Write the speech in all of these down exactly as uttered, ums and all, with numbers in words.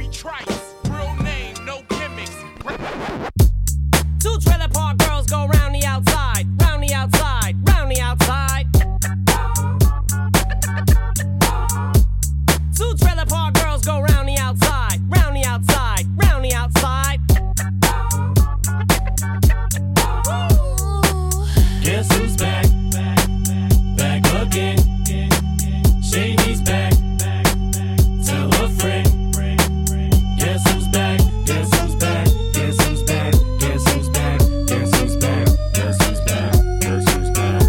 Trice, real name, no gimmicks. Two trailer park girls go round the outside, round the outside, round the outside. Two trailer park girls go round the outside, round the outside, round the outside. Guess who's back? Back again. Shady's back. Tell a friend. Guess who's back? Guess who's back? Guess who's back? Guess who's back? Guess who's back? Guess who's back? Guess who's back?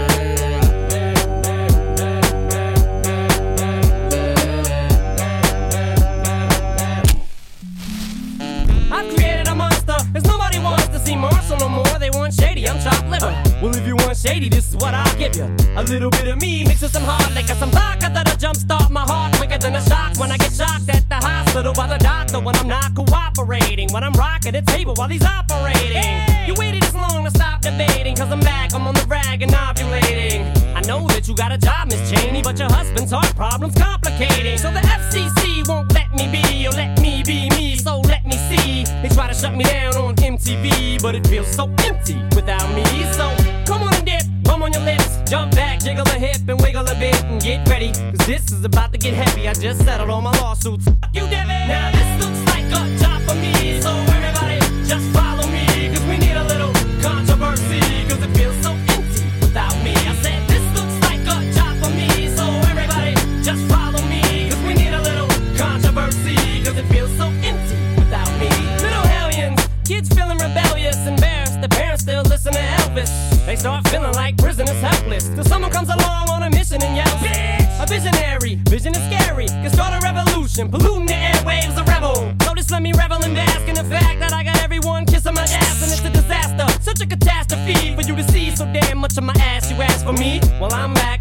I've created a monster, cause nobody wants to see Marshall no more. They want Shady, I'm chopped liver. Well, if you want Shady, this is what I'll give you. A little bit of me mixed with some hard liquor, some vodka that'll jumpstart my heart quicker than a shock when I get shocked at the hospital by the doctor when I'm not cooperating. When I'm rocking the table while he's operating. Hey! You waited this long to stop debating, cause I'm back, I'm on the rag and ovulating. I know that you got a job, Miss Cheney, but your husband's heart problem's complicating. So the F C C won't let me be, or let me be me, so let me see. They try to shut me down on M T V, but it feels so empty without me. So come on and dip, bum on your lips, jump back, jiggle a hip and wiggle a bit and get ready, cause this is about to get heavy. I just settled all my lawsuits. Fuck you, Devin. Now this looks like a job for me, so everybody just follow me, cause we need a little controversy, cause it feels so empty without me. I said this looks like a job for me, so everybody just follow me, cause we need a little controversy, cause it feels so empty without me. Little hellions, kids feeling rebellious, embarrassed, the parents still listen to Elvis. They start feeling like prisoners helpless, till someone comes along on a mission and yells, bitch! A visionary, vision is scary, can start a revolution, polluting the airwaves, a rebel. So just let me revel and bask in the fact that I got everyone kissing my ass, and it's a disaster, such a catastrophe for you to see so damn much of my ass. You ask for me, well I'm back.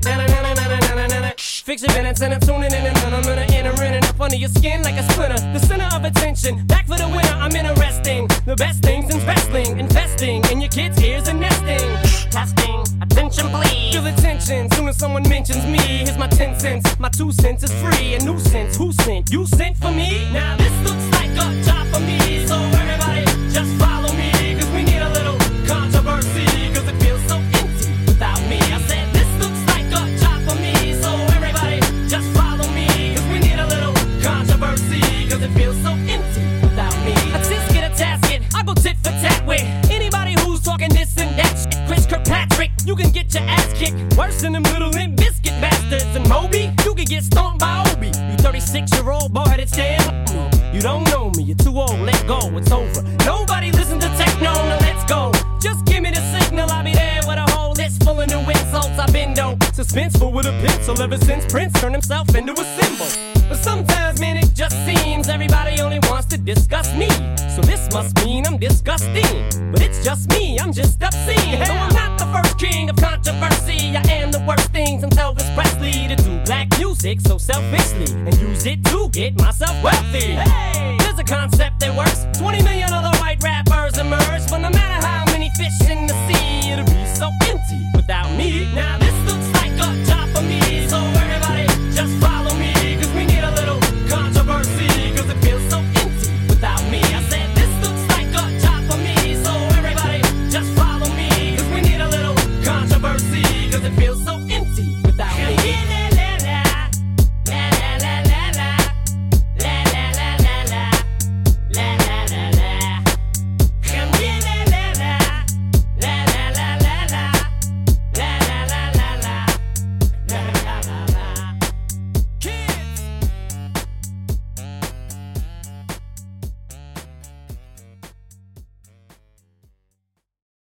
Fix your minutes and I'm tuning in and I'm gonna enter in and up under your skin like a splinter. The center of attention, back for the winner, I'm interesting. The best things in wrestling, investing in your kids' ears and nesting. Testing, attention please. Feel the tension, soon as someone mentions me. Here's my ten cents, my two cents is free. A nuisance, who sent? You sent for me? Now this looks like a job for me, so everybody just follow me, cause we need a little controversy, cause it feels so empty without me. I said this looks like a job for me, so everybody just follow me, cause we need a little controversy, cause it feels so empty without me. I just get a tasket, I go tit for tat with anybody who's talking this and that shit. Chris Kirkpatrick, you can get your ass kicked worse than them little Limp Bizkit bastards. And Moby, you can get stomped by Obi. You thirty-six year old boy headed stand. You don't know me, you're too old, let go, it's over. Nobody listen to techno, now let's go. Just give me the signal, I'll be there with a whole list full of new insults. I've been dope, suspenseful with a pencil ever since Prince turned himself into a symbol. But sometimes, man, it just seems everybody only wants to discuss me. So this must mean I'm disgusting. But it's just me, I'm just obscene. Though I'm not the first king of controversy, I am the worst thing since Elvis Presley to do black music so selfishly and use it to get myself wealthy. Hey, there's a concept that works. twenty million